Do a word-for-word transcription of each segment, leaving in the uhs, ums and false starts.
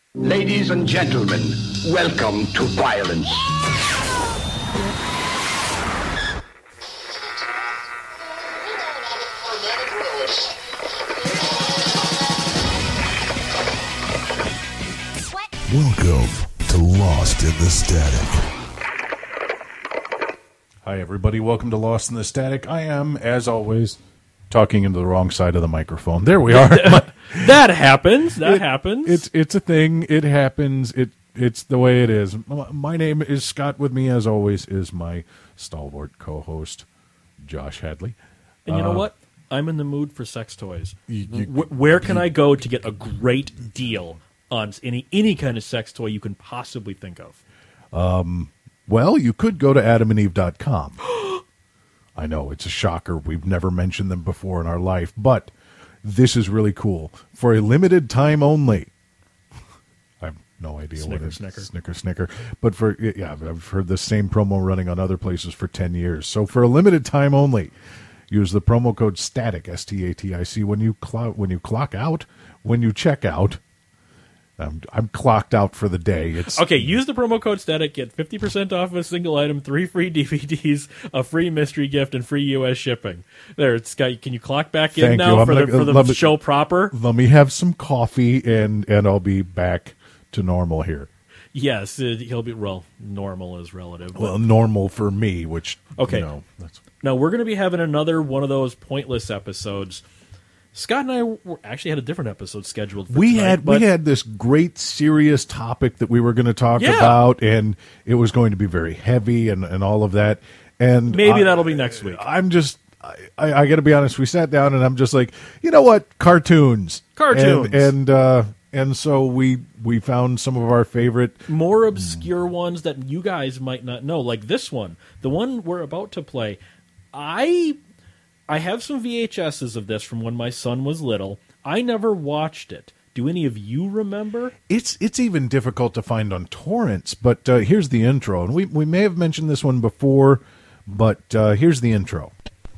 Ladies and gentlemen, welcome to violence. Welcome to Lost in the Static. Hi, everybody. Welcome to Lost in the Static. I am, as always, talking into the wrong side of the microphone. There we are. That happens. That It- happens. It's it's a thing. It happens. It it's the way it is. My name is Scott. With me, as always, is my stalwart co-host, Josh Hadley. and you know uh, what? I'm in the mood for sex toys. You- you- Wh- Where can I go to get a great deal on any any kind of sex toy you can possibly think of? Well, you could go to adam and eve dot com. I know, it's a shocker. We've never mentioned them before in our life, but this is really cool. For a limited time only. I have no idea Snicker, what it is. snicker. Snicker, snicker. But for, yeah, I've heard the same promo running on other places for ten years. So for a limited time only, use the promo code STATIC, S T A T I C, when you, clock, when you clock out, when you check out. I'm, I'm clocked out for the day. It's Okay, use the promo code STATIC, get fifty percent off a single item, three free D V Ds, a free mystery gift, and free U S shipping. There, it's got, can you clock back in Thank now you. I'm for the, gonna- for the love it. show proper? Let me have some coffee, and, and I'll be back to normal here. Yes, uh, he'll be, well, normal is relative. but- Well, normal for me, which, Okay. you know, that's, Now, we're going to be having another one of those pointless episodes. Scott and I were, actually had a different episode scheduled for we tonight, had but we had this great serious topic that we were going to talk Yeah. about, and it was going to be very heavy and, and all of that. And maybe I- that'll be next week. I'm just, I, I, I got to be honest. We sat down, and I'm just like, you know what, cartoons, Cartoons. and and, uh, and so we we found some of our favorite. More obscure ones that you guys might not know, like this one, the one we're about to play. I I have some V H S's of this from when my son was little. I never watched it. Do any of you remember? It's it's even difficult to find on torrents, but uh, here's the intro, and we we may have mentioned this one before, but uh, here's the intro.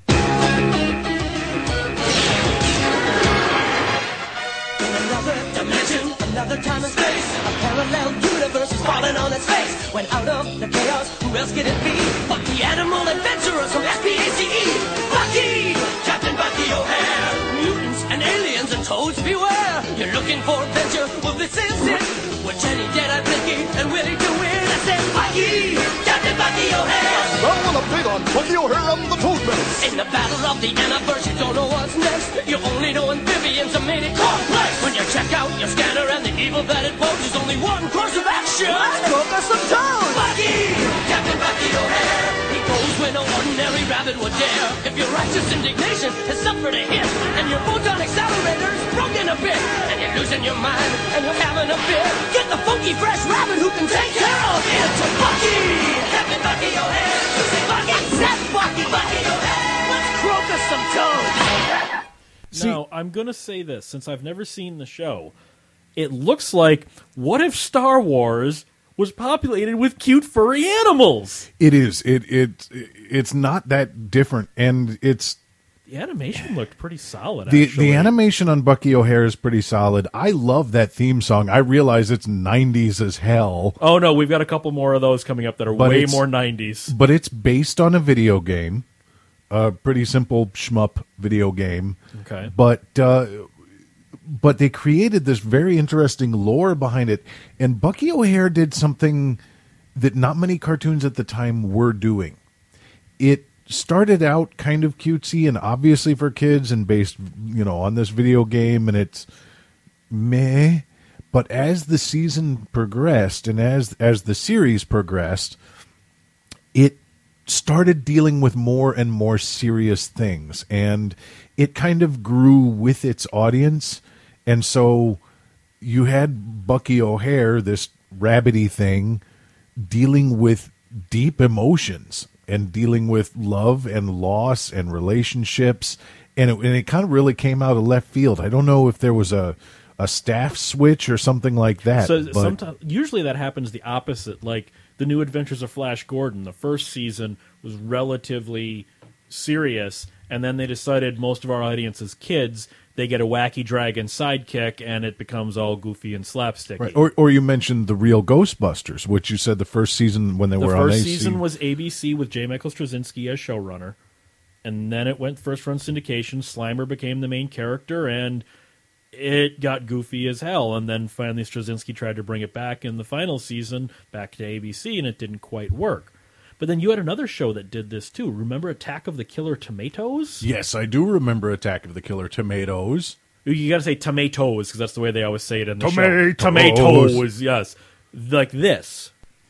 Another dimension, another time and space. A parallel universe is falling on its face. When out of the chaos, who else could it be? But the animal adventurers from S P A C E. Bucky! Captain Bucky O'Hare. Mutants and aliens and toads beware. You're looking for adventure? Well, this is it. With Jenny, Deadeye, Blinky, and Willie to win. I said Bucky! Captain Bucky O'Hare. Now an update on Bucky O'Hare and the Toad Menace. In the battle of the Anaverse, you don't know what's next. You only know amphibians have made it complex. When you check out your scanner and the evil that it poses, there's only one course of action. Let's cook us some toads. Bucky, Captain Bucky O'Hare. He goes when no ordinary rabbit would dare. If your righteous indignation has suffered a hit, and your photon accelerator's broken a bit, and you're losing your mind and you're having a fit, get the funky fresh rabbit who can take care of it. To Bucky, Captain Bucky O'Hare. You say Bucky, that's Bucky, Bucky O'Hare. Let's croak us some toads. See- Now, I'm going to say this, since I've never seen the show. It looks like, what if Star Wars was populated with cute furry animals? It is it it it's not that different, and it's The animation looked pretty solid, the actually. the animation on Bucky O'Hare is pretty solid. I love that theme song. I realize it's nineties as hell, Oh, no, we've got a couple more of those coming up that are But way it's- more nineties. but it's based on a video game, a pretty simple shmup video game. Okay. But uh, but they created this very interesting lore behind it, and Bucky O'Hare did something that not many cartoons at the time were doing. It started out kind of cutesy and obviously for kids and based, you know, on this video game, and it's meh. But as the season progressed and as as the series progressed, it started dealing with more and more serious things, and it kind of grew with its audience. And so you had Bucky O'Hare, this rabbity thing, dealing with deep emotions and dealing with love and loss and relationships, and it, and it kind of really came out of left field. I don't know if there was a a staff switch or something like that. So but sometimes, usually that happens the opposite. Like the New Adventures of Flash Gordon, the first season was relatively serious, and then they decided most of our audience is kids. They get a wacky dragon sidekick, and it becomes all goofy and slapsticky. Right. Or, or you mentioned the real Ghostbusters, which you said the first season when they the were on A B C. The first season was A B C with J. Michael Straczynski as showrunner, and then it went first run syndication. Slimer became the main character, and it got goofy as hell. And then finally Straczynski tried to bring it back in the final season, back to A B C, and it didn't quite work. But then you had another show that did this too. Remember Attack of the Killer Tomatoes? Yes, I do remember Attack of the Killer Tomatoes. You got to say tomatoes because that's the way they always say it in the Tomatoes. show. Tomatoes, yes. Like this.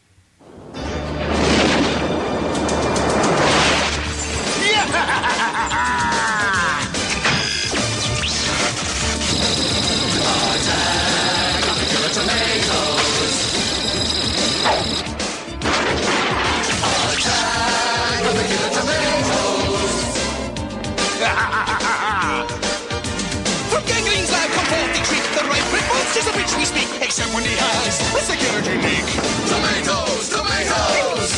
From Gangren's lab come forth the treat, the right red monsters of which we speak, except when he has a security leak. Tomatoes, tomatoes!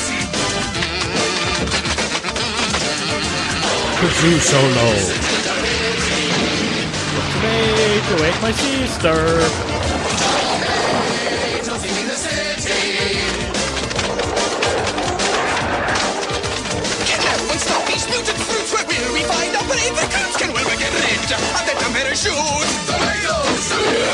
Kazoo Solo. Tomato ate my sister. Tomatoes in the city. Kidnap and stop these mutant fruits, where will we find our brave recruits? Can we get rid of the tomato shoot? Tomatoes!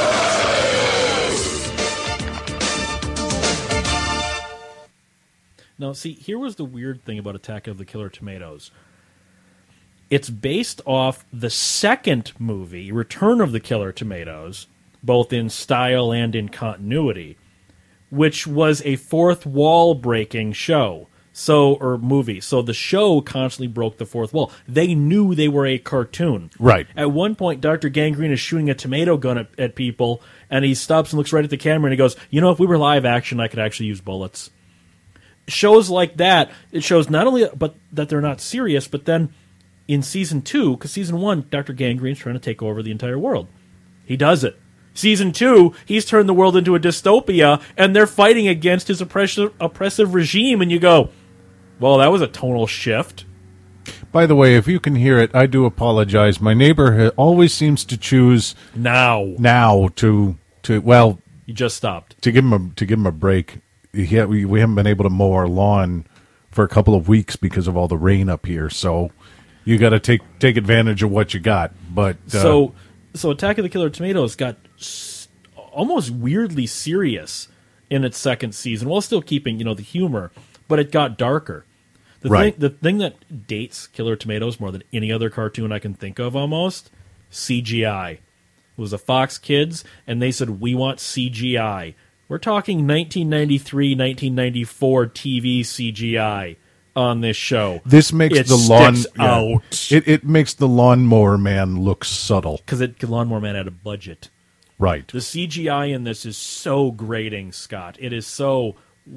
Now, see, here was the weird thing about Attack of the Killer Tomatoes. It's based off the second movie, Return of the Killer Tomatoes, both in style and in continuity, which was a fourth wall breaking show. So, or movie. So the show constantly broke the fourth wall. They knew they were a cartoon. Right. At one point, Doctor Gangrene is shooting a tomato gun at, at people, and he stops and looks right at the camera and he goes, you know, if we were live action, I could actually use bullets. Shows like that, it shows not only but that they're not serious, but then in season two, because season one, Doctor Gangrene's trying to take over the entire world. He does it. Season two, he's turned the world into a dystopia, and they're fighting against his oppressive, oppressive regime, and you go, well, that was a tonal shift. By the way, if you can hear it, I do apologize. My neighbor ha- always seems to choose Now. now to to well You just stopped. to give him a to give him a break. He ha- we we haven't been able to mow our lawn for a couple of weeks because of all the rain up here. So you got to take take advantage of what you got. But uh, So, so Attack of the Killer Tomatoes got s- almost weirdly serious in its second season, while still keeping, you know, the humor, but it got darker. The Right. thing, the thing that dates Killer Tomatoes more than any other cartoon I can think of, almost C G I. It was a Fox Kids, and they said we want C G I. We're talking nineteen ninety-three, nineteen ninety-four T V C G I on this show. this makes It the lawn sticks yeah. out. It it makes the lawnmower man look subtle. Because it Lawnmower Man had a budget. Right. The C G I in this is so grating, Scott. It is so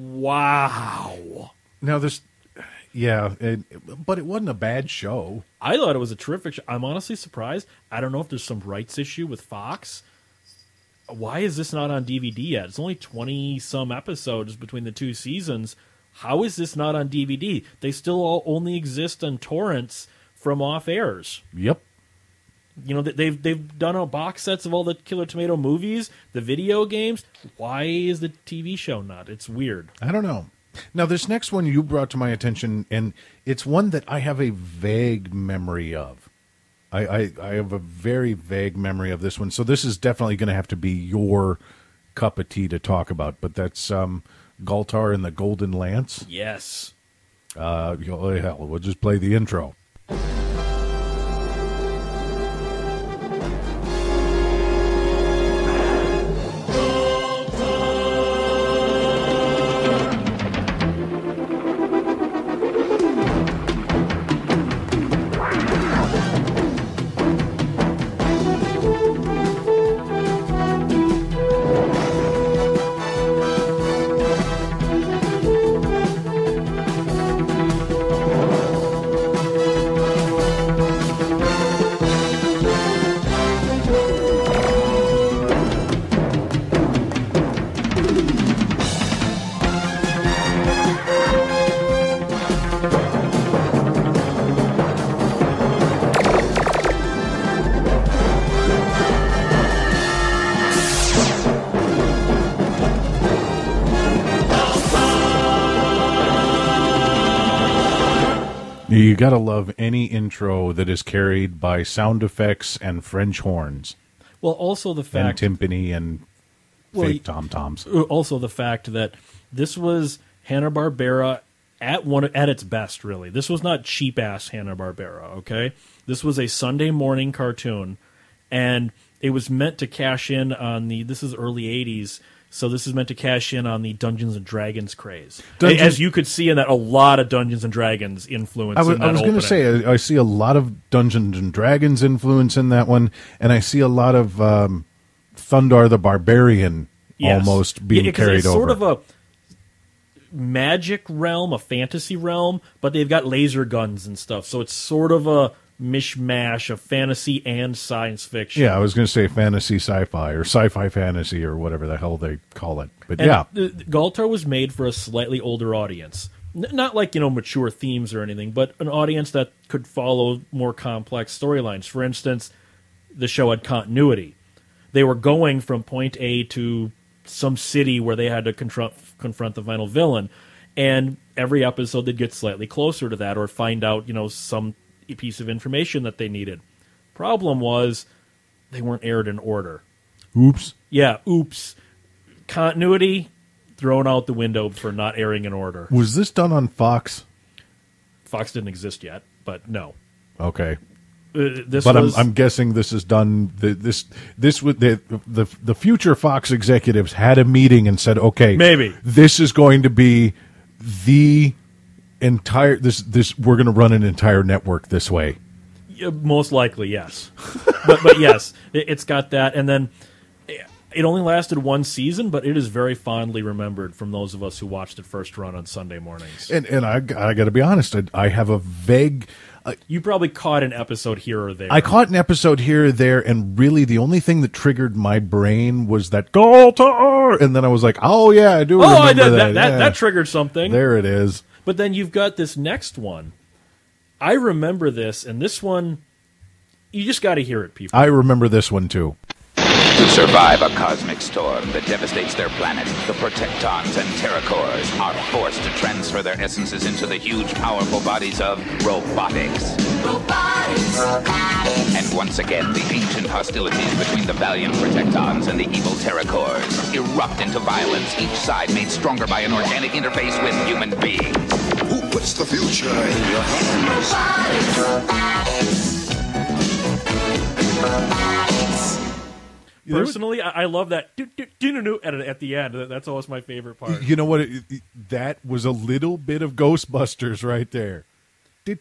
wow. Now this, yeah, it, but it wasn't a bad show. I thought it was a terrific show. I'm honestly surprised. I don't know if there's some rights issue with Fox. Why is this not on D V D yet? It's only twenty-some episodes between the two seasons. How is this not on D V D? They still all only exist on torrents from off-airs. Yep. You know, they've they've done a box sets of all the Killer Tomato movies, the video games. Why is the T V show not? It's weird. I don't know. Now, this next one you brought to my attention, and it's one that I have a vague memory of. I, I, I have a very vague memory of this one, so this is definitely going to have to be your cup of tea to talk about, but that's um, Galtar and the Golden Lance. Yes. Uh, oh, hell, we'll just play the intro. You gotta love any intro that is carried by sound effects and French horns Well, also the and fact timpani and Well, fake y- tom-toms. also the fact that this was Hanna-Barbera at one at its best, really. This was not cheap-ass Hanna-Barbera, okay? This was a Sunday morning cartoon, and it was meant to cash in on the, this is early eighties, so this is meant to cash in on the Dungeons and Dragons craze. Dungeons- As you could see in that, a lot of Dungeons and Dragons influence I was, in that I was going to opening. say, I, I see a lot of Dungeons and Dragons influence in that one, and I see a lot of um, Thundar the Barbarian Yes. almost being Yeah, 'cause carried it's over. sort of a magic realm, a fantasy realm, but they've got laser guns and stuff. So it's sort of a mishmash of fantasy and science fiction. Yeah, I was going to say fantasy sci-fi or sci-fi fantasy or whatever the hell they call it. But And yeah, the- the Galtar was made for a slightly older audience. N- not like, you know, mature themes or anything, but an audience that could follow more complex storylines. For instance, the show had continuity. They were going from point A to some city where they had to confront confront the final villain, and every episode they'd get slightly closer to that or find out, you know, some piece of information that they needed. Problem was they weren't aired in order. oops. Yeah, oops. Continuity thrown out the window for not airing in order. Was this done on Fox? Fox didn't exist yet, but no. Okay. Uh, this But was I'm, I'm guessing this is done. The, this this would the, the the future Fox executives had a meeting and said, "Okay, Maybe. this is going to be the entire this this we're going to run an entire network this way." Yeah, most likely, yes. but but yes, it, it's got that, and then it only lasted one season, but it is very fondly remembered from those of us who watched it first run on Sunday mornings. And and I I got to be honest, I, I have a vague. Uh, You probably caught an episode here or there. I caught an episode here or there, and really the only thing that triggered my brain was that Galtar, and then I was like, "Oh yeah, I do oh, remember I did, that." that, that, yeah. that triggered something. There it is. But then you've got this next one. I remember this, and this one, you just got to hear it, people. I remember this one too. To survive a cosmic storm that devastates their planet, the Protectons and Terracores are forced to transfer their essences into the huge, powerful bodies of robotics. Robotics. And once again, the ancient hostilities between the valiant Protectons and the evil Terracores erupt into violence, each side made stronger by an organic interface with human beings. Who puts the future in your hands? Personally, I, I love that do, do, do, do, do at, at the end. That's always my favorite part. You know what? It, it- that was a little bit of Ghostbusters right there. No,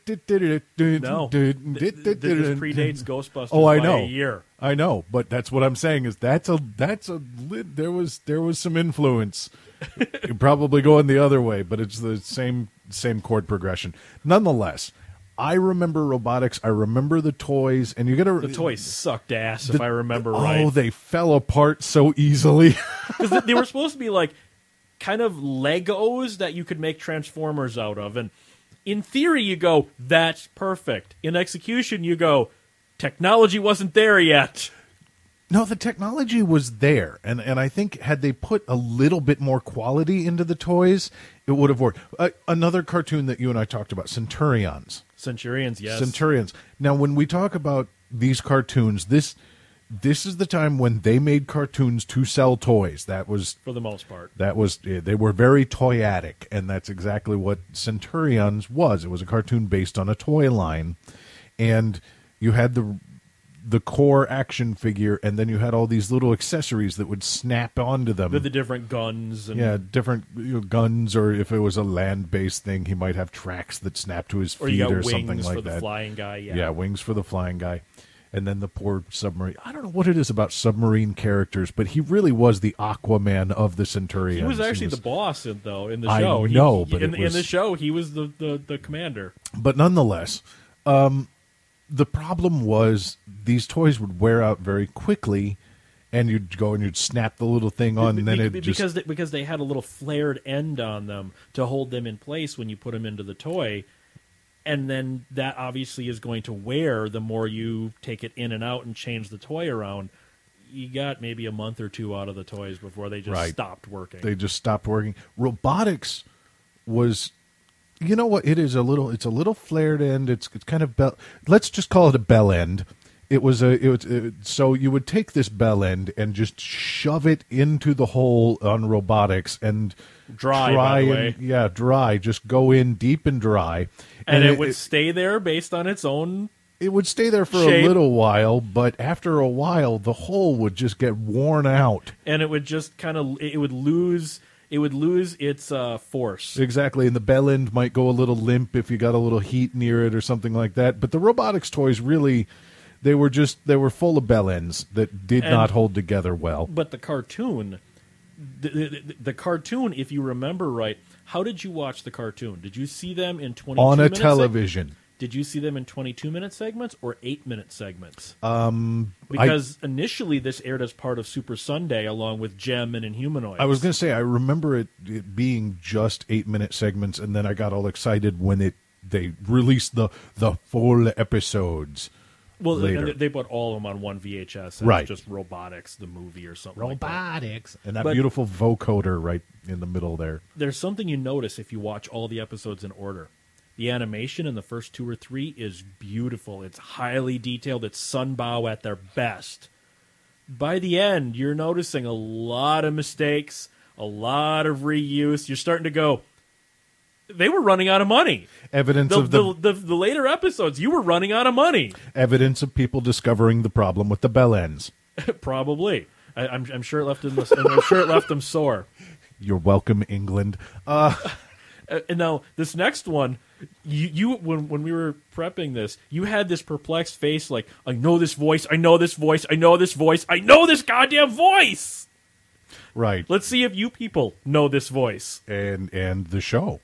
th- th- this predates Ghostbusters Oh, I by know. a year. I know, but that's what I'm saying is that's a that's a lit, there was there was some influence. It'd probably going the other way, but it's the same same chord progression. Nonetheless, I remember robotics. I remember the toys, and you got to The toys sucked ass, if the- I remember oh, right. they fell apart so easily. Because they were supposed to be like kind of Legos that you could make Transformers out of. And in theory, you go, that's perfect. In execution, you go, technology wasn't there yet. No, the technology was there, and and I think had they put a little bit more quality into the toys, it would have worked. Uh, another cartoon that you and I talked about, Centurions. Centurions, yes. Centurions. Now, when we talk about these cartoons, this this is the time when they made cartoons to sell toys. That was For the most part. that was they were very toyatic, and that's exactly what Centurions was. It was a cartoon based on a toy line, and you had the the core action figure, and then you had all these little accessories that would snap onto them. The, the different guns. And, yeah, different you know, guns, or if it was a land-based thing, he might have tracks that snap to his Or feet you got or wings something for like the that. flying guy. Yeah. Yeah, wings for the flying guy. And then the poor submarine. I don't know what it is about submarine characters, but he really was the Aquaman of the Centurions. He was actually the boss, in, though, in the I show. He- know, he- but in, it was- in the show, he was the, the, the commander. But nonetheless, um, the problem was these toys would wear out very quickly, and you'd go and you'd snap the little thing on, and then Be- it be- just because they, because they had a little flared end on them to hold them in place when you put them into the toy, and then that obviously is going to wear the more you take it in and out and change the toy around. You got maybe a month or two out of the toys before they just Right. stopped working. they just stopped working. Robotics was You know what? It is a little. It's a little flared end. It's it's kind of bell. Let's just call it a bell end. It was a. It was it, so you would take this bell end and just shove it into the hole on robotics and Dry, try by the and, way. yeah, dry. Just go in deep and dry, And, it, would stay there based on its own. It would stay there for shape. a little while, but after a while, the hole would just get worn out. And it would just kind of. It would lose. It would lose its uh, force. Exactly, and the bell end might go a little limp if you got a little heat near it or something like that. But the robotics toys really, they were just they were full of bell ends that did And- not hold together well. But the cartoon, the, the, the cartoon, if you remember right, how did you watch the cartoon? Did you see them in twenty-two On a minute seg- television. Did you see them in twenty-two minute segments or eight minute segments? Um, Because initially this aired as part of Super Sunday along with Gem and Inhumanoids. I was going to say I remember it, it being just eight minute segments, and then I got all excited when it they released the the full episodes. Well, later. they, they put all of them on one V H S. And Right. It's just Robotics, the movie or something like that. Robotics and that But- beautiful vocoder right in the middle there. There's something you notice if you watch all the episodes in order. The animation in the first two or three is beautiful. It's highly detailed. It's Sunbow at their best. By the end, you're noticing a lot of mistakes, a lot of reuse. You're starting to go, they were running out of money. Evidence The, of the, the, the, the later episodes, you were running out of money. evidence of people discovering the problem with the bell ends. Probably. I, I'm, I'm sure it left them. I'm sure it left them sore. You're welcome, England. Uh, Uh, and now this next one, you, you when when we were prepping this, you had this perplexed face, like I know this voice, I know this voice, I know this voice, I know this goddamn voice. right. Let's see if you people know this voice. And and the show.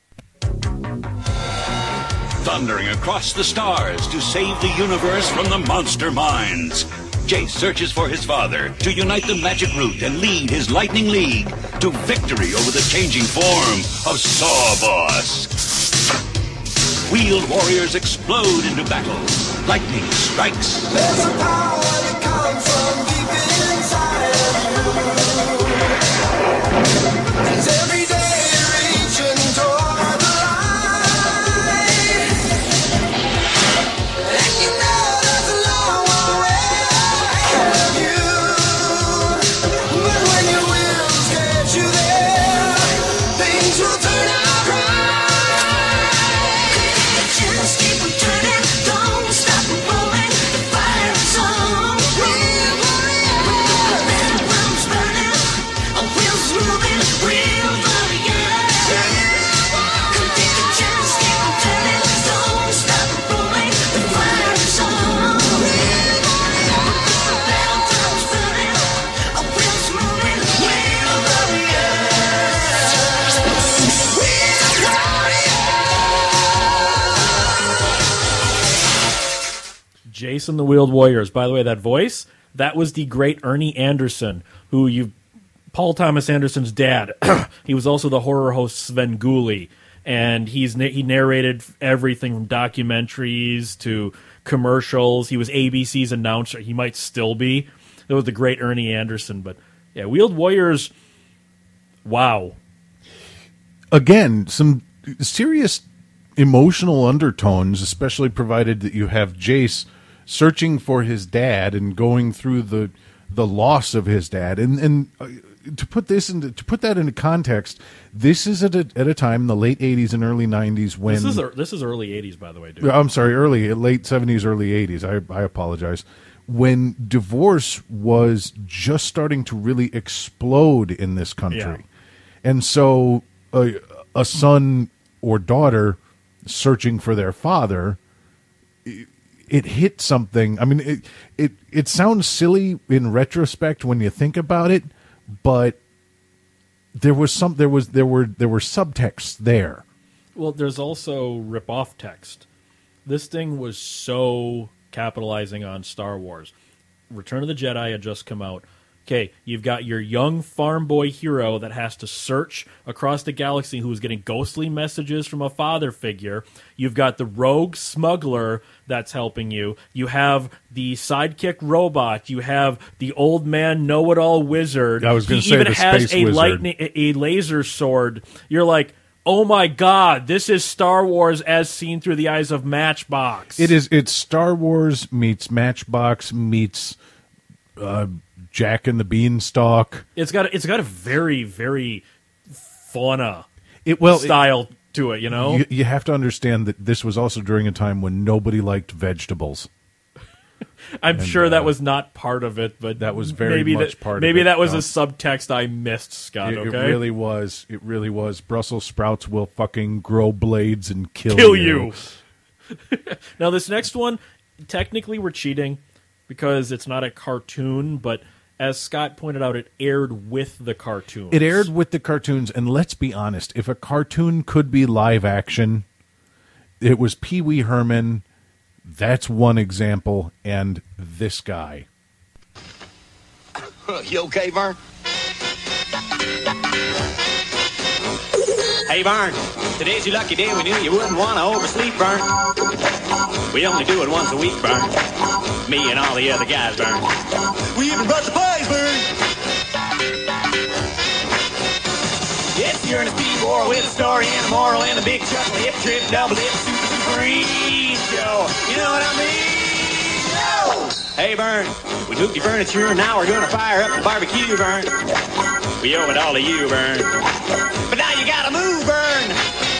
Thundering across the stars to save the universe from the monster minds. Jace searches for his father to unite the magic root and lead his lightning league to victory over the changing form of Sawboss. Wheeled warriors explode into battle. Lightning strikes. There's a power that comes from deep inside of you. It's every day reaching toward the light. And you know there's a long way ahead of you. But when your wills get you there, things will turn out right. Just keep on turning, don't stop rolling. The fire is on. We're burning, the flames burning, our wheels moving. We're burning. Take a chance, keep on turning, don't stop rolling. The fire is on. We're burning, the flames burning, our wheels moving. We're Jason the Wheeled Warriors. By the way, that voice, that was the great Ernie Anderson, who you, Paul Thomas Anderson's dad. He was also the horror host Svengoolie, and he's he narrated everything from documentaries to commercials. He was A B C's announcer. He might still be. That was the great Ernie Anderson. But yeah, Wheeled Warriors. Wow. Again, some serious emotional undertones, especially provided that you have Jace searching for his dad and going through the the loss of his dad. And and uh, to put this into to put that into context, this is at a, at a time in the late eighties and early nineties when This is this is early eighties, by the way, dude. I'm sorry, early late seventies, early eighties. I I apologize. When divorce was just starting to really explode in this country. Yeah. And so a, a son or daughter searching for their father, it, it hit something. I mean, it, it it sounds silly in retrospect when you think about it, but there was some there was there were there were subtexts there. Well, there's also rip-off text. This thing was so capitalizing on Star Wars. Return of the Jedi had just come out. Okay, you've got your young farm boy hero that has to search across the galaxy who's getting ghostly messages from a father figure. You've got the rogue smuggler that's helping you. You have the sidekick robot. You have the old man know-it-all wizard. I was gonna He say even the has space a wizard. lightning, a laser sword. You're like, oh my God, this is Star Wars as seen through the eyes of Matchbox. It is. It's Star Wars meets Matchbox meets uh, Jack and the Beanstalk. It's got it's got a very very fauna It well style to it. You know, You, you have to understand that this was also during a time when nobody liked vegetables. I'm and, sure uh, that was not part of it, but that was very maybe much that, part of Maybe it, that was no. a subtext I missed, Scott. It, okay, it really was. It really was. Brussels sprouts will fucking grow blades and kill, kill you. you. Now, this next one, technically, we're cheating because it's not a cartoon, but as Scott pointed out, it aired with the cartoons. It aired with the cartoons, and let's be honest, if a cartoon could be live action, it was Pee Wee Herman. That's one example, and this guy. You okay, Vern? Hey, Vern, today's your lucky day. We knew you wouldn't want to oversleep, Vern. We only do it once a week, Vern. Me and all the other guys, Vern. We even brought the pies, Vern. It's your Ernest P. Worrell with a story and a moral and a big chuckle, hip trip, double dip, super supreme show. You know what I mean? No! Hey, Vern, we moved your furniture and now we're gonna fire up the barbecue, Vern. We owe it all to you, Vern. But now you gotta move, Vern.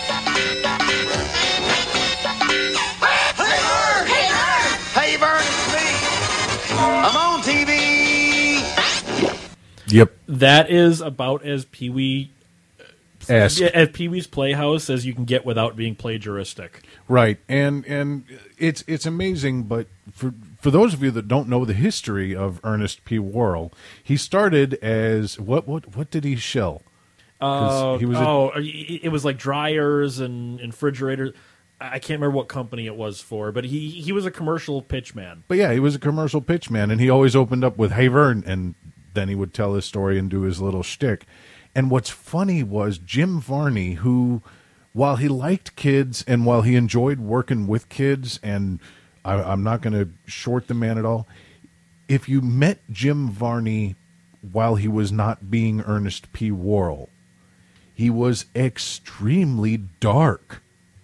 Hey, Vern! Hey, Vern! Hey, Vern, it's me. I'm on T V. Yep. That is about as Pee Wee Esque. yeah, as Pee Wee's Playhouse as you can get without being plagiaristic. Right, and and it's it's amazing. But for for those of you that don't know the history of Ernest P. Worrell, he started as what what what did he shell? Uh, he was a- oh, it was like dryers and, and refrigerators. I can't remember what company it was for, but he he was a commercial pitchman. But yeah, he was a commercial pitchman, and he always opened up with "Hey Vern," and then he would tell his story and do his little shtick. And what's funny was Jim Varney, who, while he liked kids and while he enjoyed working with kids, and I, I'm not going to short the man at all, if you met Jim Varney while he was not being Ernest P. Worrell, he was extremely dark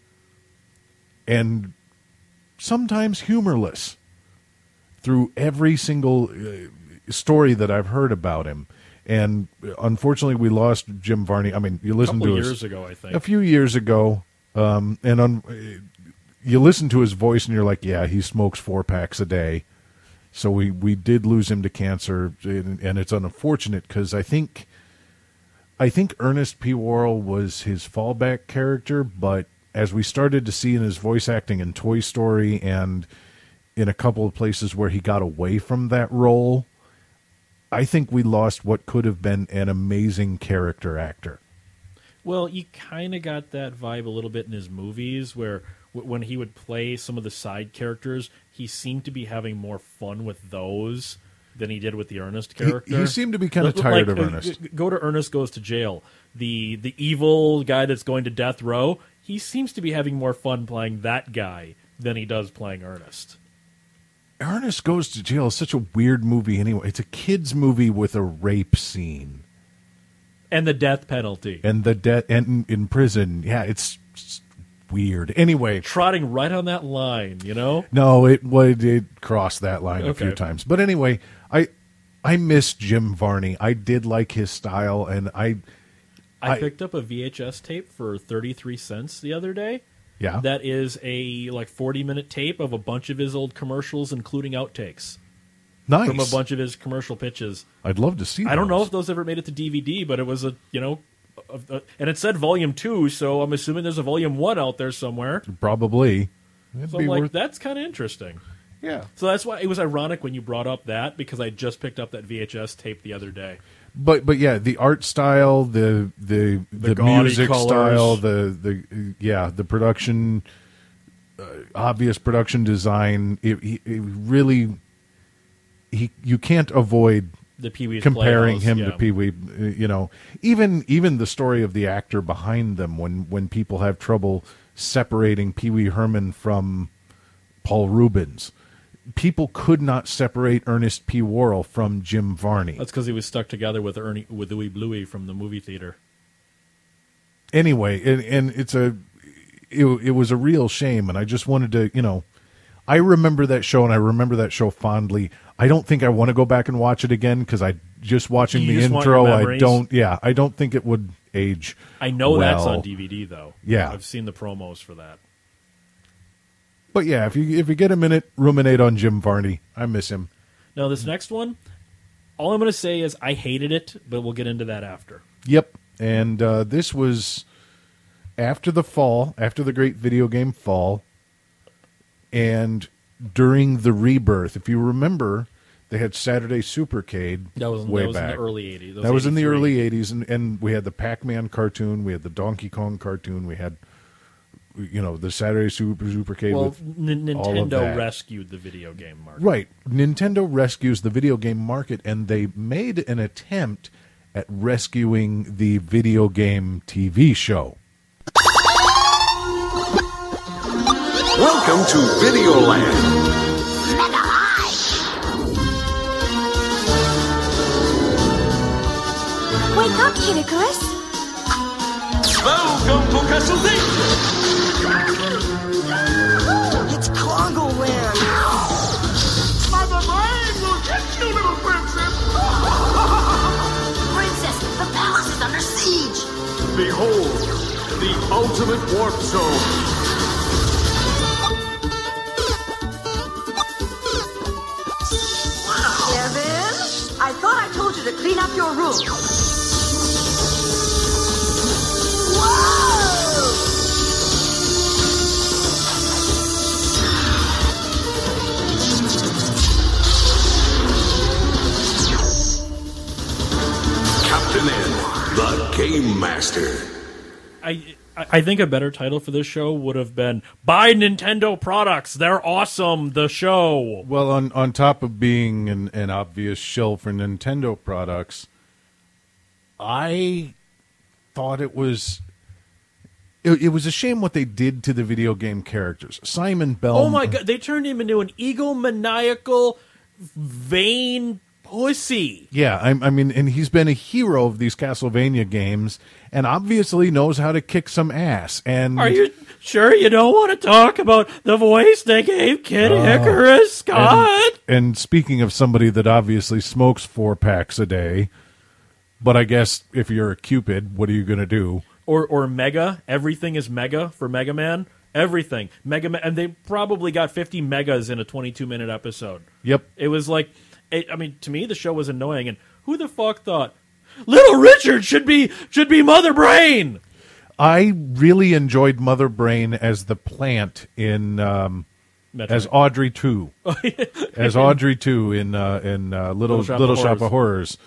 and sometimes humorless through every single uh, story that I've heard about him. And unfortunately, we lost Jim Varney. I mean, you listen couple to his, years ago, I think. a few years ago, um, and un, you listen to his voice, and you're like, yeah, he smokes four packs a day. So we, we did lose him to cancer, and, and it's unfortunate because I think I think Ernest P. Worrell was his fallback character, but as we started to see in his voice acting in Toy Story and in a couple of places where he got away from that role, I think we lost what could have been an amazing character actor. Well, you kind of got that vibe a little bit in his movies, where w- when he would play some of the side characters, he seemed to be having more fun with those than he did with the Ernest character. He, he seemed to be kind of Like- tired like, of uh, Ernest. g- Go to Ernest Goes to Jail. The the evil guy that's going to death row, he seems to be having more fun playing that guy than he does playing Ernest. Ernest Goes to Jail is such a weird movie anyway. It's a kid's movie with a rape scene. And the death penalty. And the death and in prison. Yeah, it's, it's weird. Anyway, Trotting right on that line, you know? no, it well, it did cross that line a Okay. few times. But anyway, I I miss Jim Varney. I did like his style, and I I, I- picked up a V H S tape for thirty-three cents the other day. yeah. That is a like forty-minute tape of a bunch of his old commercials, including outtakes nice. from a bunch of his commercial pitches. I'd love to see. I don't know those. if those ever made it to D V D, but it was a, you know, a, a, and it said volume two, so I'm assuming there's a volume one out there somewhere. Probably. It'd So be I'm like, worth- that's kind of interesting. yeah. So that's why it was ironic when you brought up that, because I just picked up that V H S tape the other day. But but yeah, the art style, the the The the, gaudy music colors. style, the the yeah, the production, uh, obvious production design. It, it, it really, he you can't avoid The Pee Wee's comparing Playhouse, him yeah. to Pee Wee. uh, You know, even even the story of the actor behind them. When when people have trouble separating Pee Wee Herman from Paul Rubens, people could not separate Ernest P. Worrell from Jim Varney. That's because he was stuck together with Ernie with Louie Bluey from the movie theater. anyway, and, and it's a it, it was a real shame, and I just wanted to, you know, I remember that show, and I remember that show fondly. I don't think I want to go back and watch it again because I just watching You the just want intro. your I memories? don't. Yeah, I don't think it would age. I know well. that's on D V D though. Yeah. I've seen the promos for that. But yeah, if you if you get a minute, ruminate on Jim Varney. I miss him. Now this next one, all I'm going to say is I hated it, but we'll get into that after. Yep, and uh, this was after the fall, after the great video game fall, and during the rebirth. If you remember, they had Saturday Supercade That was, way that was back. in the early eighties. That was in the early eighties, and, and we had the Pac-Man cartoon, we had the Donkey Kong cartoon, we had, you know, the Saturday Super Supercade Well, with N- all of Nintendo that. rescued the video game market. Right. Nintendo rescues the video game market, and they made an attempt at rescuing the video game T V show. Welcome to Videoland. Wake up, Kid Icarus. Welcome to Castlevania. It's Congo Land. Mother Brain will get you, little princess. Princess, the palace is under siege. Behold, the ultimate warp zone. Kevin, I thought I told you to clean up your room. Whoa! Captain N, the Game Master. I I think a better title for this show would have been "Buy Nintendo Products. They're awesome." The show. Well, on, on top of being an, an obvious shill for Nintendo products, I thought it was it, it was a shame what they did to the video game characters. Simon Belmont. Oh my god! They turned him into an egomaniacal, vain pussy. Yeah, I, I mean, and he's been a hero of these Castlevania games, and obviously knows how to kick some ass. And Are you sure you don't want to talk about the voice they gave Kid Oh. Icarus, Scott? And, and speaking of somebody that obviously smokes four packs a day, but I guess if you're a Cupid, what are you going to do? Or or Mega? Everything is Mega for Mega Man. Everything Mega Man, and they probably got fifty megas in a twenty-two minute episode. Yep. It was like, it, I mean, to me, the show was annoying. And who the fuck thought Little Richard should be should be Mother Brain? I really enjoyed Mother Brain as the plant in um, Metroid. as Audrey two, as Audrey two in uh, in uh, Little Little Shop of Little Shop Horrors. of Horrors.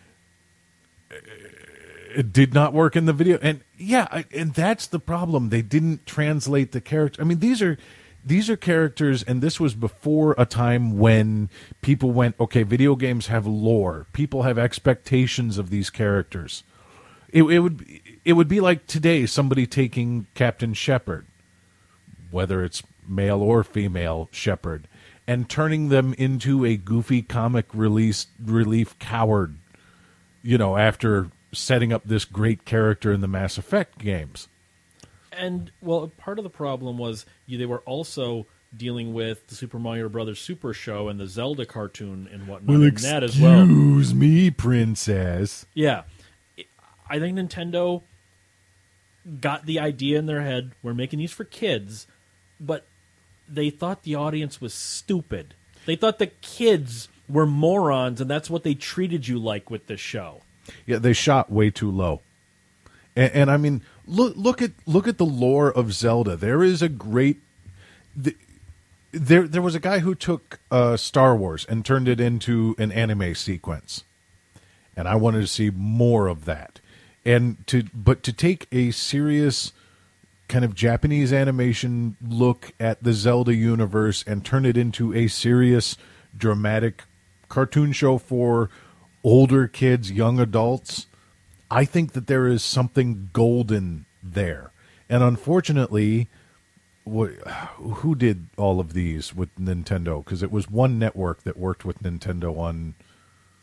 It did not work in the video, and yeah, I, and that's the problem. They didn't translate the character. I mean, these are these are characters, and this was before a time when people went, okay, video games have lore. People have expectations of these characters. It, it would it would be like today somebody taking Captain Shepard, whether it's male or female Shepard, and turning them into a goofy comic release relief coward, you know, after setting up this great character in the Mass Effect games. And, well, part of the problem was you, they were also dealing with the Super Mario Brothers Super Show and the Zelda cartoon and whatnot. and that as well. excuse me, princess. Yeah. I think Nintendo got the idea in their head, we're making these for kids, but they thought the audience was stupid. They thought the kids were morons, and that's what they treated you like with this show. Yeah, they shot way too low. And, and I mean, look look at look at the lore of Zelda. There is a great the, there there was a guy who took uh, Star Wars and turned it into an anime sequence. And I wanted to see more of that. And to but to take a serious kind of Japanese animation look at the Zelda universe and turn it into a serious dramatic cartoon show for older kids, young adults, I think that there is something golden there. And unfortunately, wh- who did all of these with Nintendo? Because it was one network that worked with Nintendo on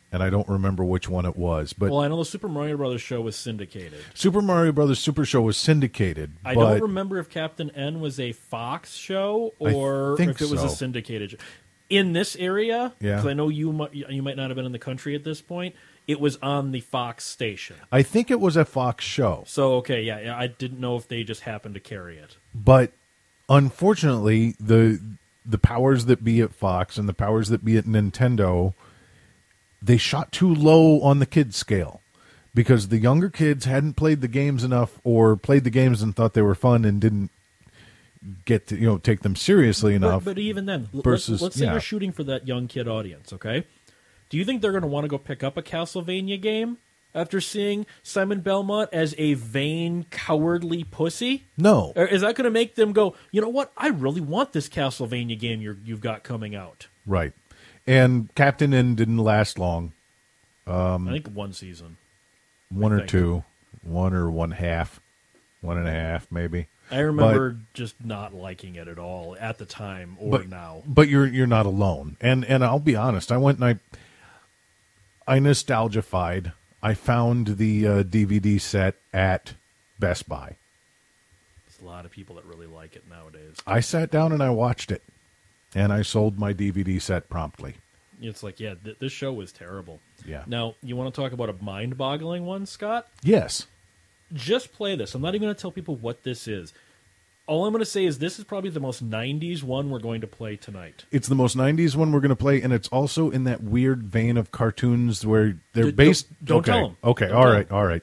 and I don't remember which one it was. But well, I know the Super Mario Brothers show was syndicated. Super Mario Brothers Super Show was syndicated. I but don't remember if Captain N was a Fox show or think if it was a so. syndicated show. In this area, Yeah. because I know you might, you might not have been in the country at this point, it was on the Fox station. I think it was a Fox show. So, okay, yeah, yeah, I didn't know if they just happened to carry it. But unfortunately, the the powers that be at Fox and the powers that be at Nintendo, they shot too low on the kids scale because the younger kids hadn't played the games enough or played the games and thought they were fun and didn't get to, you know, take them seriously enough. But, but even then, l- versus, let's, let's say yeah. you're shooting for that young kid audience, okay? Do you think they're going to want to go pick up a Castlevania game after seeing Simon Belmont as a vain, cowardly pussy? No. Or is that going to make them go, you know what, I really want this Castlevania game you're, you've got coming out? Right. And Captain N didn't last long. Um, I think one season. One I or think. two. One or one half. One and a half, maybe. I remember just not liking it at all at the time or but, now. But you're you're not alone. And and I'll be honest, I went and I I nostalgified. I found the uh, D V D set at Best Buy. There's a lot of people that really like it nowadays. I sat down and I watched it. And I sold my D V D set promptly. It's like, yeah, th- this show was terrible. Yeah. Now, you want to talk about a mind-boggling one, Scott? Yes. Just play this. I'm not even going to tell people what this is. All I'm going to say is this is probably the most nineties one we're going to play tonight. It's the most nineties one we're going to play, and it's also in that weird vein of cartoons where they're D- based... Don't, don't okay. tell them. Okay, Don't all tell right, 'em. all right.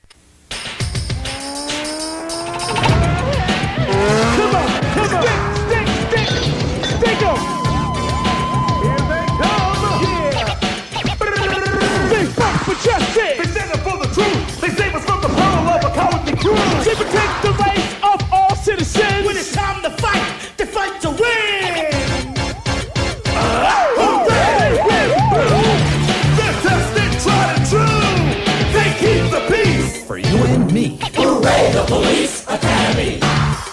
Come on, come on. Stick, stick, stick, stick 'em. Here they come. Yeah. They fight for justice. They stand up for the truth. They save us from the power of a cowardly crew. They protect the rights of all citizens. When it's time to fight, they fight to win. Hooray! They're tested, tried and true. They keep the peace. For you and me. Hooray, the Police Academy.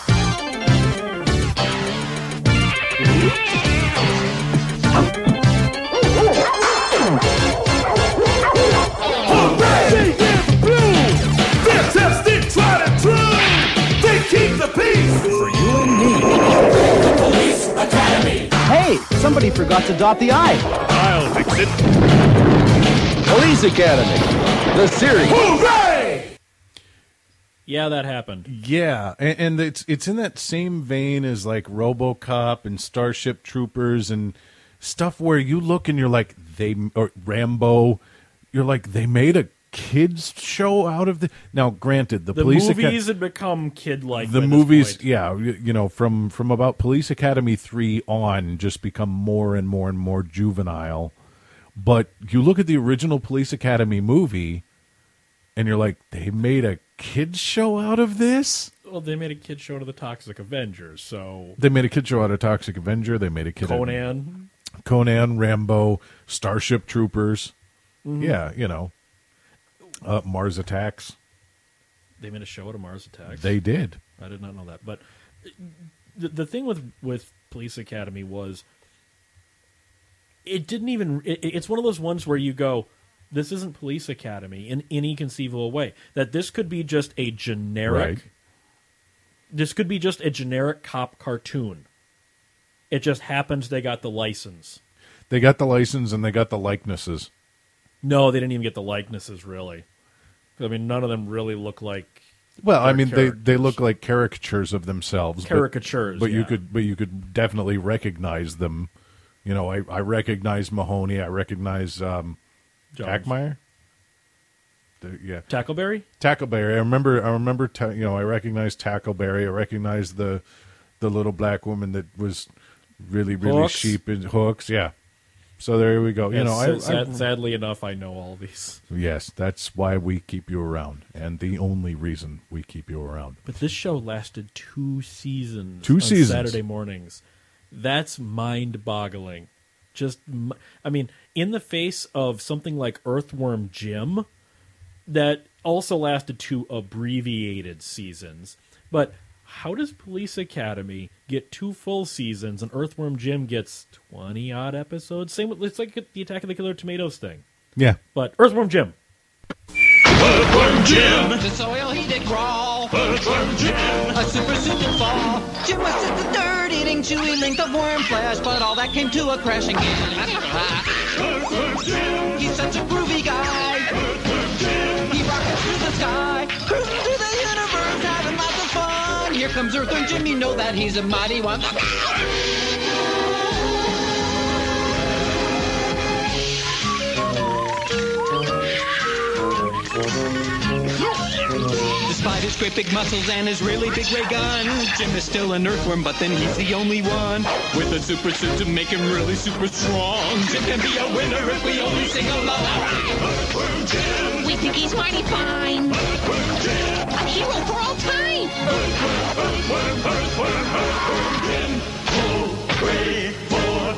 Hooray! They in blue. They're tested, tried and true. They keep the peace. For you and me. The Police Academy. Hey, somebody forgot to dot the I. I'll fix it. Police Academy. The series. Hooray! Yeah, that happened. Yeah, and, and it's it's in that same vein as like RoboCop and Starship Troopers and stuff where you look and you're like they or Rambo, you're like they made a kids show out of the. Now, granted, the, The police movies Aca- had become kid-like. the by this movies, point. yeah, you, you know, from from about Police Academy three on, just become more and more and more juvenile. But you look at the original Police Academy movie, and you're like, they made a kids show out of this. Well, they made a kid show to the Toxic Avengers, so They made a kid show out of Toxic Avenger. They made a kid Conan. Conan, Rambo, Starship Troopers. Mhm. Yeah, you know, uh, Mars Attacks. They made a show out of Mars Attacks. They did. I did not know that. But the, the thing with, with Police Academy was it didn't even... It, it's one of those ones where you go, this isn't Police Academy in any conceivable way. That this could be just a generic... Right. This could be just a generic cop cartoon. It just happens they got the license. They got the license and they got the likenesses. No, they didn't even get the likenesses, really. I mean, none of them really look like... Well, I their mean, they, characters. they look like caricatures of themselves. but- Caricatures, but, you yeah. could but you could definitely recognize them. You know, I, I recognize Mahoney. I recognize um, Jones. Ackmeyer. The- yeah, Tackleberry? Tackleberry. I remember. I remember. Ta- you know, I recognize Tackleberry. I recognize the the little black woman that was really really Hooks. sheep and Hooks. Yeah. So there we go. You Yes, know, I, sad, I sadly enough, I know all these. yes, that's why we keep you around, and the only reason we keep you around. But this show lasted two seasons. Two on seasons. Saturday mornings. That's mind-boggling. Just, m- I mean, in the face of something like Earthworm Jim, that also lasted two abbreviated seasons. But how does Police Academy get two full seasons and Earthworm Jim gets twenty odd episodes? Same with, it's like the Attack of the Killer Tomatoes thing. Yeah. But Earthworm Jim. Earthworm Jim. The soil he did crawl. Earthworm Jim. A super suit did fall. Jim was in the dirt eating chewy length of worm flesh, but all that came to a crashing end. Earthworm Jim. He's such a groovy guy. Earthworm Jim. He rockets through the sky, cruising through the universe, having lots of fun. Here comes Earthworm Jim, you know that he's a mighty one. Despite his great big muscles and his really big ray gun, Jim is still an earthworm, but then he's the only one with a super suit to make him really super strong. Jim can be a winner if we only sing along. Earthworm Jim. We think he's mighty fine. Earthworm Jim. A hero for all time. Earthworm, earthworm, earthworm, earthworm Jim. Hooray for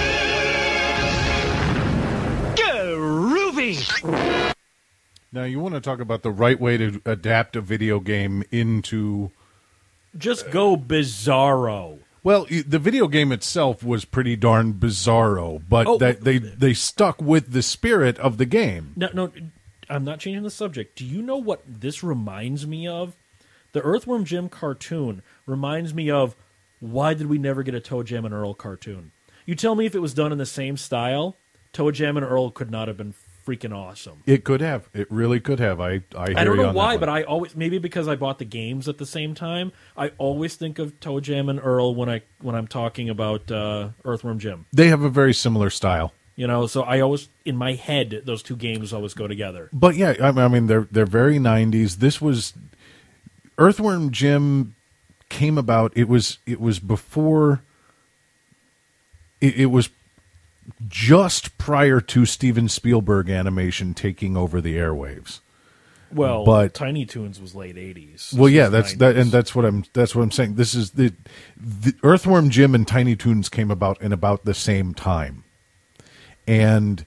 Groovy! Now, you want to talk about the right way to adapt a video game into... Just go bizarro. Well, the video game itself was pretty darn bizarro, but Oh, that they they stuck with the spirit of the game. No, no, I'm not changing the subject. Do you know what this reminds me of? The Earthworm Jim cartoon reminds me of, why did we never get a Toe Jam and Earl cartoon? You tell me if it was done in the same style, Toe Jam and Earl could not have been freaking awesome. It could have. It really could have. I I, hear I don't you know on why, that but one. I always, maybe because I bought the games at the same time, I always think of Toe Jam and Earl when I when I'm talking about uh, Earthworm Jim. They have a very similar style. You know, so I always, in my head, those two games always go together. But yeah, I I mean they're they're very nineties. This was Earthworm Jim came about. It was it was before. It, it was just prior to Steven Spielberg animation taking over the airwaves. Well, but Tiny Toons was late eighties. Well, yeah, that's that, and that's what I'm. That's what I'm saying. This is the, the Earthworm Jim and Tiny Toons came about in about the same time, and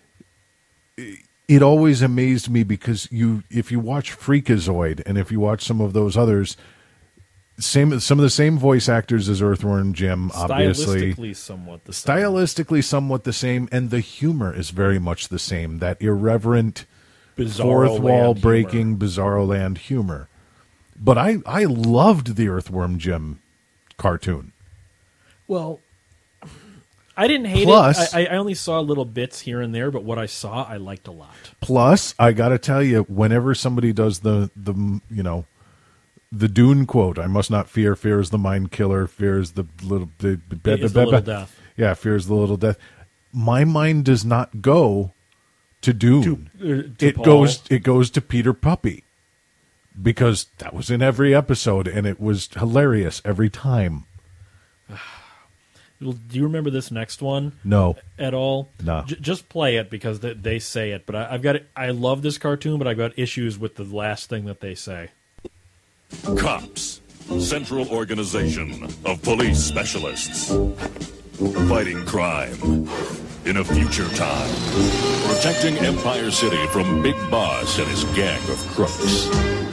it always amazed me because you, if you watch Freakazoid and if you watch some of those others, same some of the same voice actors as Earthworm Jim, obviously, stylistically somewhat the same. stylistically somewhat the same, and the humor is very much the same. That irreverent, Bizarro fourth wall land breaking, Bizarro Land humor. But I I loved the Earthworm Jim cartoon. Well, I didn't hate Plus- it. I, I only saw little bits here and there, but what I saw, I liked a lot. Plus, I got to tell you, whenever somebody does the the you know. The Dune quote, I must not fear, fear is the mind killer, fear is the little... The, the, Is the little death. Yeah, fear is the little death. My mind does not go to Dune. To- uh, to it Paul. goes It goes to Peter Puppy. Because that was in every episode, and it was hilarious every time. Well, do you remember this next one? No. At all? No. J- just play it because they, they say it. But I, I've got it. I love this cartoon, but I've got issues with the last thing that they say. Cops, Central Organization of Police Specialists. Fighting crime in a future time. Protecting Empire City from Big Boss and his gang of crooks.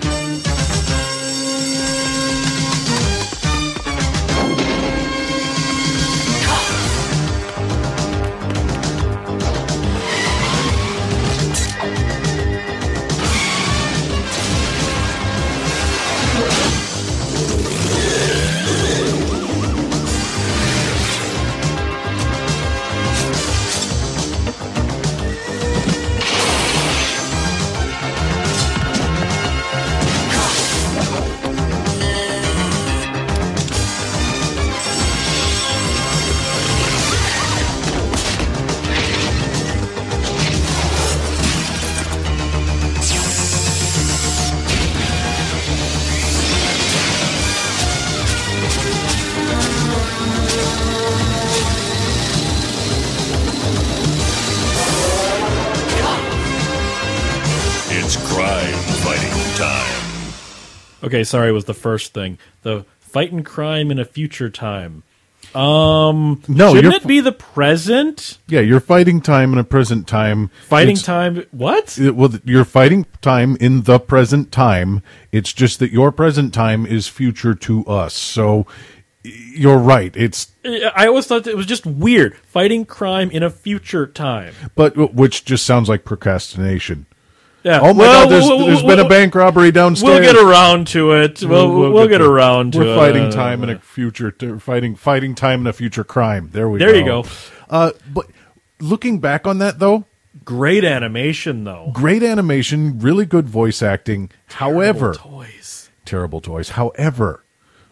It's crime fighting time. Okay, sorry, was the first thing. The fighting crime in a future time. Um, No, shouldn't you're it be the present? Yeah, you're fighting time in a present time. Fighting It's- time. What? It, well, you're fighting time in the present time. It's just that your present time is future to us. So You're right. It's I always thought it was just weird fighting crime in a future time. but which just sounds like procrastination. Yeah. Oh my Well, God! There's, we'll- there's we'll- been a bank robbery downstairs. We'll get around to it. We'll we'll, get, to it. around to We're it. fighting time in a future. To, fighting fighting time in a future crime. There we There go. you go. Uh, but looking back on that though, Great animation though. great animation, really good voice acting. However, Toys. terrible toys. However,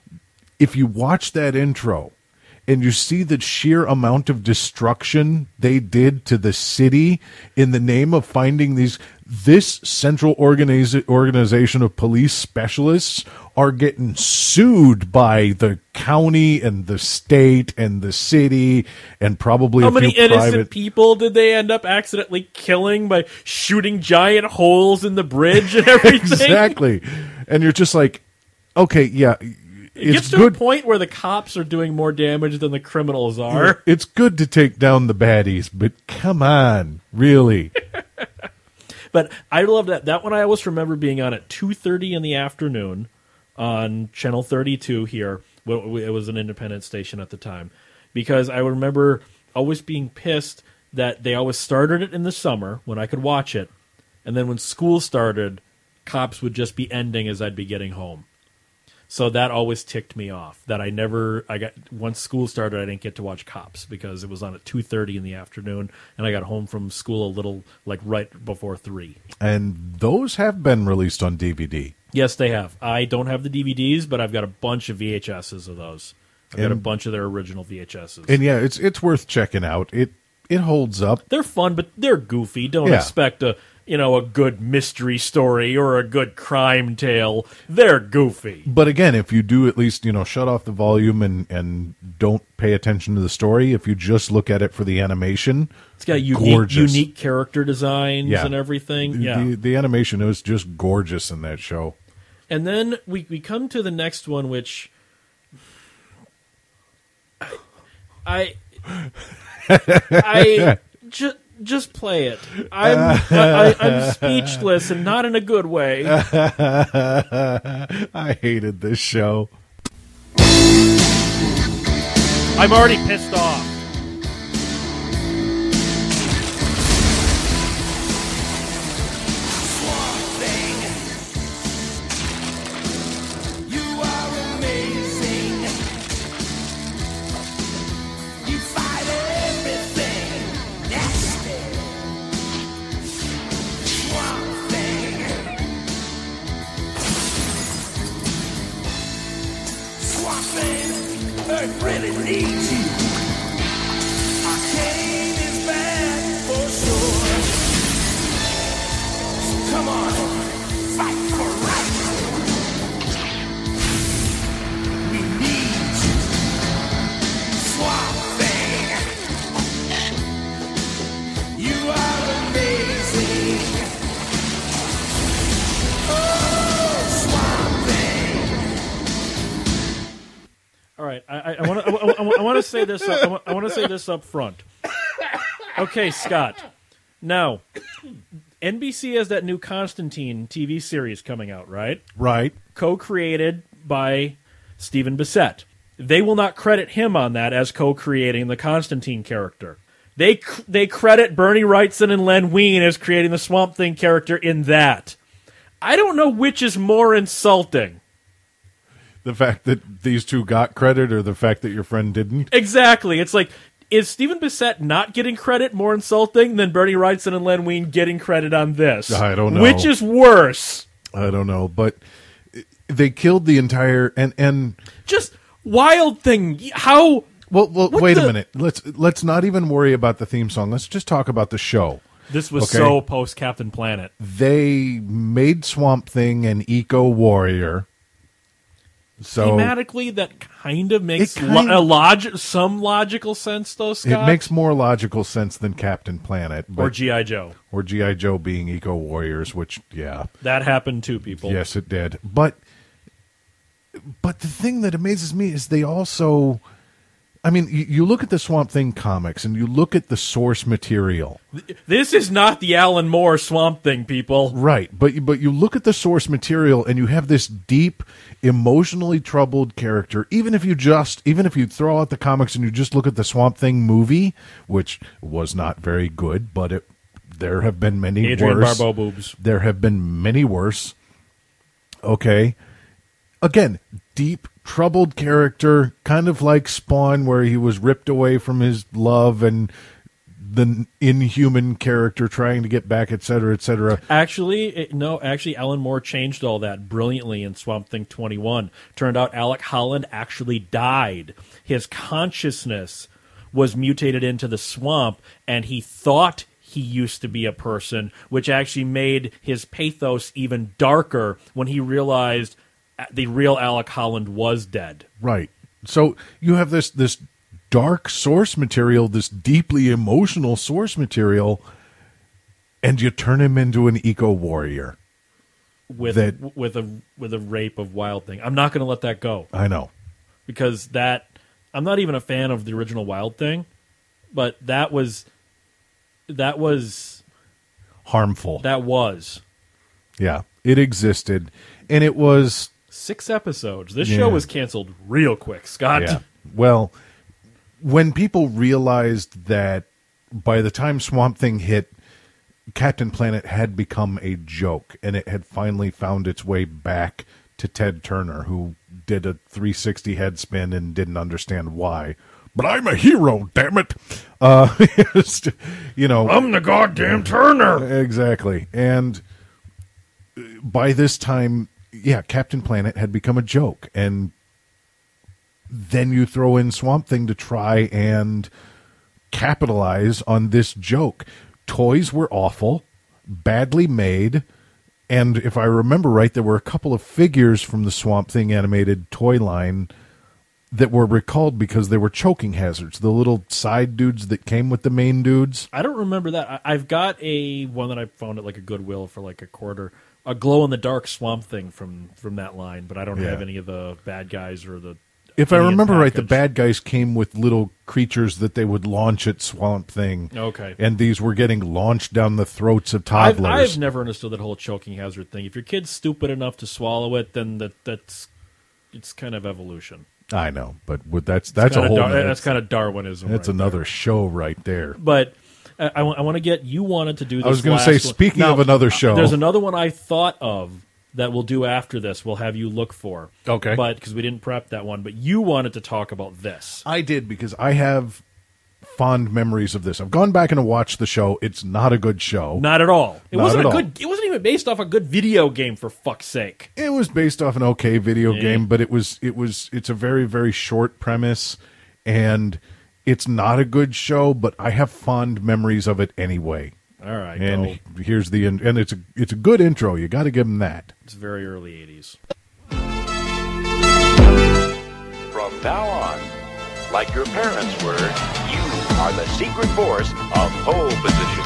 if you watch that intro and you see the sheer amount of destruction they did to the city in the name of finding these, this central organiz- organization of police specialists are getting sued by the county and the state and the city and probably How a many few innocent private people did they end up accidentally killing by shooting giant holes in the bridge and everything? Exactly. And you're just like, okay, yeah, It it's gets to good. a point where the cops are doing more damage than the criminals are. It's good to take down the baddies, but come on, really. But I love that. That one I always remember being on at two thirty in the afternoon on Channel thirty-two here. Well, it was an independent station at the time. Because I remember always being pissed that they always started it in the summer when I could watch it. And then when school started, cops would just be ending as I'd be getting home. So that always ticked me off. That I never, I got once school started, I didn't get to watch Cops because it was on at two thirty in the afternoon, and I got home from school a little like right before three. And those have been released on D V D. Yes, they have. I don't have the D V Ds, but I've got a bunch of V H S's of those. I've got a And- bunch of their original V H S's. And yeah, it's it's worth checking out. It it holds up. They're fun, but they're goofy. Don't Yeah. expect a you know a good mystery story or a good crime tale. They're goofy. But again, if you do at least, you know, shut off the volume and, and don't pay attention to the story, if you just look at it for the animation, It's got unique, gorgeous. unique character designs Yeah. and everything. The, Yeah. the, the animation is just gorgeous in that show. And then we, we come to the next one, which I I just just play it. I'm I, I'm speechless and not in a good way. I hated this show. I'm already pissed off. Earth really needs you. Arcane is bad for sure. So come on, fight for right. We need you, Swamp Thing. You are amazing. Oh, Swamp Thing. All right, I want to I, I, I want to say this. I want, I want to say this up front. Okay, Scott. Now, N B C has that new Constantine T V series coming out, right? Right. Co-created by Stephen Bissett. They will not credit him on that as co-creating the Constantine character. They they credit Bernie Wrightson and Len Wein as creating the Swamp Thing character in that. I don't know which is more insulting. The fact that these two got credit or the fact that your friend didn't? Exactly. It's like, is Stephen Bissett not getting credit more insulting than Bernie Wrightson and Len Wein getting credit on this? I don't know. Which is worse? I don't know, but they killed the entire and and just Wild Thing. How? Well, well wait the? a minute. Let's let's not even worry about the theme song. Let's just talk about the show. This was okay? so post Captain Planet. They made Swamp Thing an eco warrior. So thematically, that kind of makes kind lo- a log- some logical sense, though, Scott. It makes more logical sense than Captain Planet. But, or G I. Joe. Or G I. Joe being eco warriors, which, yeah. That happened too, people. Yes, it did. But, but the thing that amazes me is they also, I mean, you, you look at the Swamp Thing comics and you look at the source material. This is not the Alan Moore Swamp Thing, people. Right, but but you look at the source material and you have this deep, emotionally troubled character. Even if you just, even if you throw out the comics and you just look at the Swamp Thing movie, which was not very good, but it there have been many Adrian worse. Barbeau boobs. There have been many worse. Okay, again, deep, troubled character, kind of like Spawn, where he was ripped away from his love and the inhuman character trying to get back, et cetera, et cetera. Actually, it, no, actually, Alan Moore changed all that brilliantly in Swamp Thing twenty-one. Turned out Alec Holland actually died. His consciousness was mutated into the swamp, and he thought he used to be a person, which actually made his pathos even darker when he realized the real Alec Holland was dead. Right. So you have this this dark source material, this deeply emotional source material, and you turn him into an eco warrior with that, with a with a rape of Wild Thing. I'm not going to let that go. I know, because that I'm not even a fan of the original Wild Thing, but that was that was harmful. That was. Yeah, it existed, and it was six episodes. This yeah. show was canceled real quick, Scott. Yeah. Well, when people realized that by the time Swamp Thing hit, Captain Planet had become a joke, and it had finally found its way back to Ted Turner, who did a three sixty head spin and didn't understand why. But I'm a hero, damn it! Uh, you know, I'm the goddamn Turner. Exactly, and by this time, yeah, Captain Planet had become a joke, and then you throw in Swamp Thing to try and capitalize on this joke. Toys were awful, badly made, and if I remember right, there were a couple of figures from the Swamp Thing animated toy line that were recalled because they were choking hazards. The little side dudes that came with the main dudes. I don't remember that. I, I've got a one that I found at like a Goodwill for like a quarter. A glow-in-the-dark Swamp Thing from, from that line, but I don't Yeah. have any of the bad guys or the... If I remember right, the package. bad guys came with little creatures that they would launch at Swamp Thing. Okay. And these were getting launched down the throats of I've, toddlers. I've never understood that whole choking hazard thing. If your kid's stupid enough to swallow it, then that that's it's kind of evolution. I know, but with, that's that's kinda a whole. Dar- that's, that's kind of Darwinism. That's right another there. show right there. But I, I, want, I want to get you wanted to do this. I was going to last say, one. speaking Now, of another show, there's another one I thought of that we'll do after this. We'll have you look for. Okay. But because we didn't prep that one, but you wanted to talk about this. I did because I have fond memories of this. I've gone back and watched the show. It's not a good show. Not at all. It Not wasn't at a all. good. It wasn't even based off a good video game. For fuck's sake. It was based off an okay video Yeah. game, but it was it was it's a very very short premise, and it's not a good show. But I have fond memories of it anyway. All right, and go. here's the in- and it's a it's a good intro. You got to give them that. It's very early eighties. From now on, like your parents were, you are the secret force of pole position.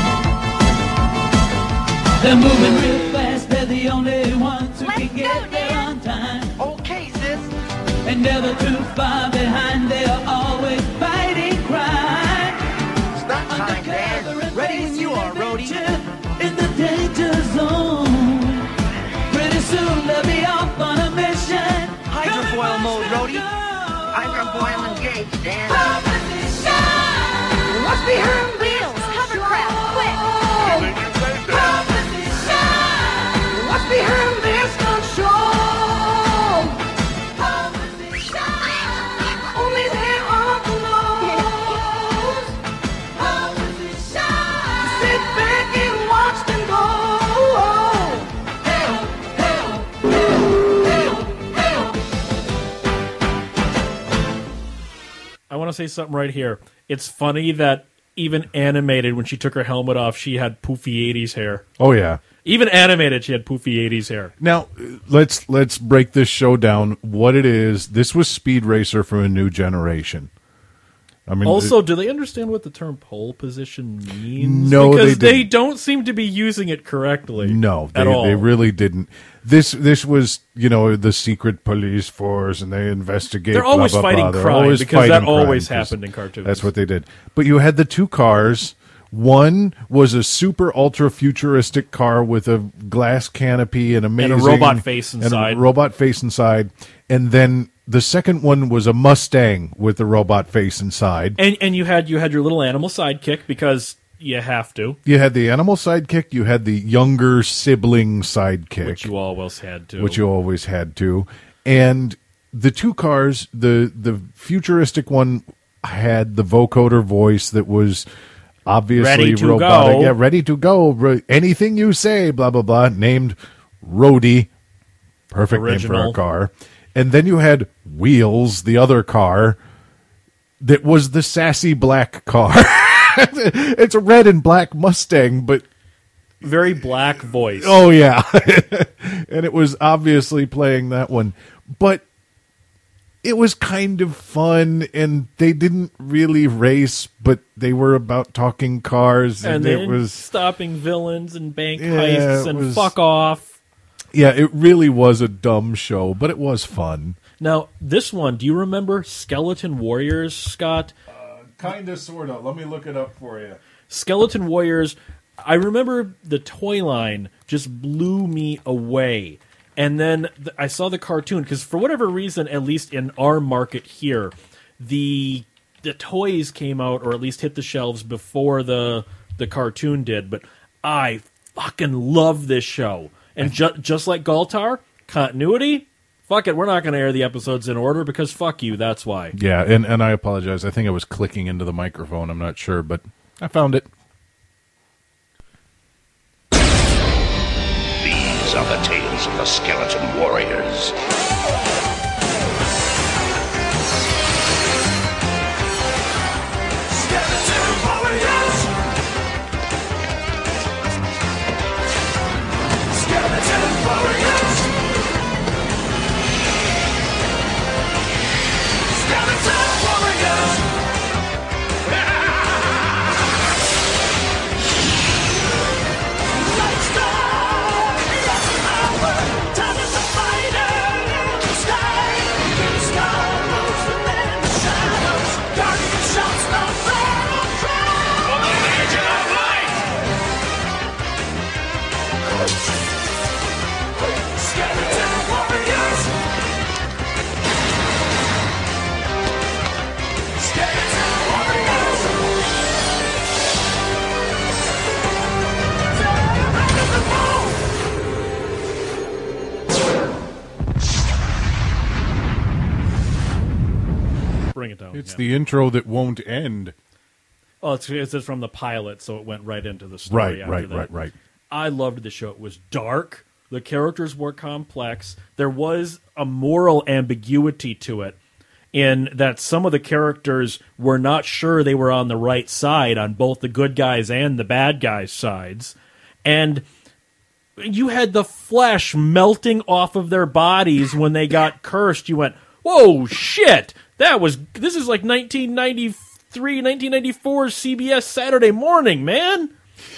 They're moving real fast, they're the only ones who can get there on time. Okay, sis. And they're the too far behind, they are always fighting crime. Stop time, Dan. Ready when you are, Rhodey. In the danger zone. Pretty soon they'll be off on a mission. Hydrofoil mode, Rhodey. Hydrofoil engaged, Dan. What's behind wheels? Hovercraft, quick! What's behind this control? Only there are below. Sit back and watch them go. I want to say something right here. It's funny that even animated, when she took her helmet off, she had poofy eighties hair. Oh yeah. Even animated, she had poofy eighties hair. Now let's let's break this show down. What it is? This was Speed Racer from a new generation. I mean, also, do they understand what the term pole position means? No, because they they, didn't. don't seem to be using it correctly. No, they, at all. they really didn't. This this was, you know, the secret police force, and they investigate. They're blah, always blah, fighting blah. They're crime, always because fighting that crime, always 'cause happened in cartoons. That's what they did. But you had the two cars. One was a super ultra futuristic car with a glass canopy and amazing And a robot face and inside. a robot face inside, and then the second one was a Mustang with a robot face inside. And and you had you had your little animal sidekick because you have to, You had the animal sidekick. You had the younger sibling sidekick, which you always had to. which you always had to. And the two cars, the the futuristic one had the vocoder voice that was obviously Ready to robotic. go. Yeah, ready to go. Re- anything you say, blah, blah, blah. Named Rhodey. Perfect Original. name for a car. And then you had Wheels, the other car, that was the sassy black car. It's a red and black Mustang, but very black voice. oh yeah. And it was obviously playing that one. But it was kind of fun, and they didn't really race, but they were about talking cars, and, and it then was stopping villains and bank Yeah, heists it and was- fuck off. yeah, it really was a dumb show, but it was fun. Now, this one, do you remember Skeleton Warriors, Scott? Kind of, sort of. Let me look it up for you. Skeleton Warriors, I remember the toy line just blew me away. And then th- I saw the cartoon, because for whatever reason, at least in our market here, the the toys came out, or at least hit the shelves before the the cartoon did. But I fucking love this show. And ju- just like Galtar, continuity, fuck it, we're not going to air the episodes in order, because fuck you, that's why. Yeah, and, and I apologize. I think I was clicking into the microphone. I'm not sure, but I found it. These are the tales of the Skeleton Warriors. Skeleton Warriors! Skeleton Warriors! Skeleton Warriors! Lights down! That's power! Time is a fighter in the sky! Star moves the men in the shadows! Guardian shouts the battle cry! For the Legion of Light! Skeleton Warriors! Skeleton Warriors! Bring it down. It's yeah. the intro that won't end. Oh, it's, it's from the pilot, so it went right into the story. Right, after right, that. right, right. I loved the show. It was dark. The characters were complex. There was a moral ambiguity to it, in that some of the characters were not sure they were on the right side on both the good guys and the bad guys' sides. And you had the flesh melting off of their bodies when they got cursed. You went, whoa, shit! That was, this is like nineteen ninety-three, nineteen ninety-four C B S Saturday Morning, man!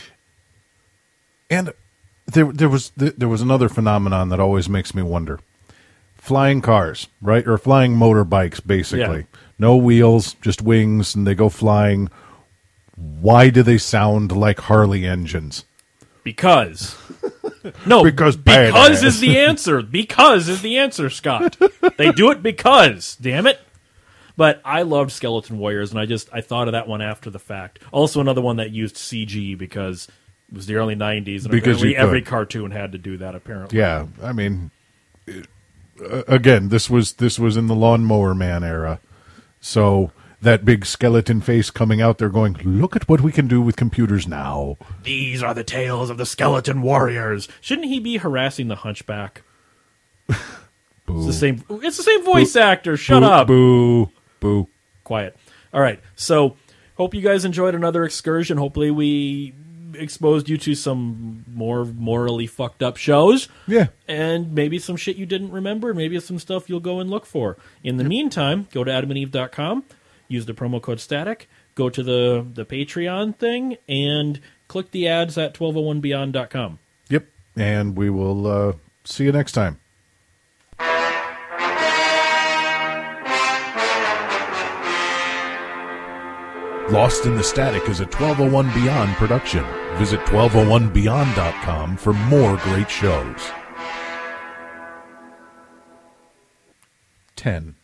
And there, there was there was another phenomenon that always makes me wonder: flying cars, right, or flying motorbikes, basically. Yeah. No wheels, just wings, and they go flying. Why do they sound like Harley engines? Because. No, Because because badass. is the answer. Because is the answer, Scott. They do it because, damn it. But I loved Skeleton Warriors, and I just I thought of that one after the fact. Also another one that used C G because it was the early nineties, and Because apparently you could. every cartoon had to do that, apparently. Yeah, I mean, it- uh, again, this was this was in the Lawnmower Man era, so that big skeleton face coming out there, going, "Look at what we can do with computers now." These are the tales of the Skeleton Warriors. Shouldn't he be harassing the Hunchback? It's the same. It's the same voice actor. Shut Boo, up. Boo. Boo. Quiet. All right. So, hope you guys enjoyed another excursion. Hopefully, we exposed you to some more morally fucked up shows. Yeah. And maybe some shit you didn't remember. Maybe some stuff you'll go and look for. In the meantime, go to adam and eve dot com. use the promo code STATIC, go to the, the Patreon thing, and click the ads at twelve oh one beyond dot com. Yep, and we will uh, see you next time. Lost in the Static is a twelve oh one Beyond production. Visit twelve oh one beyond dot com for more great shows. ten.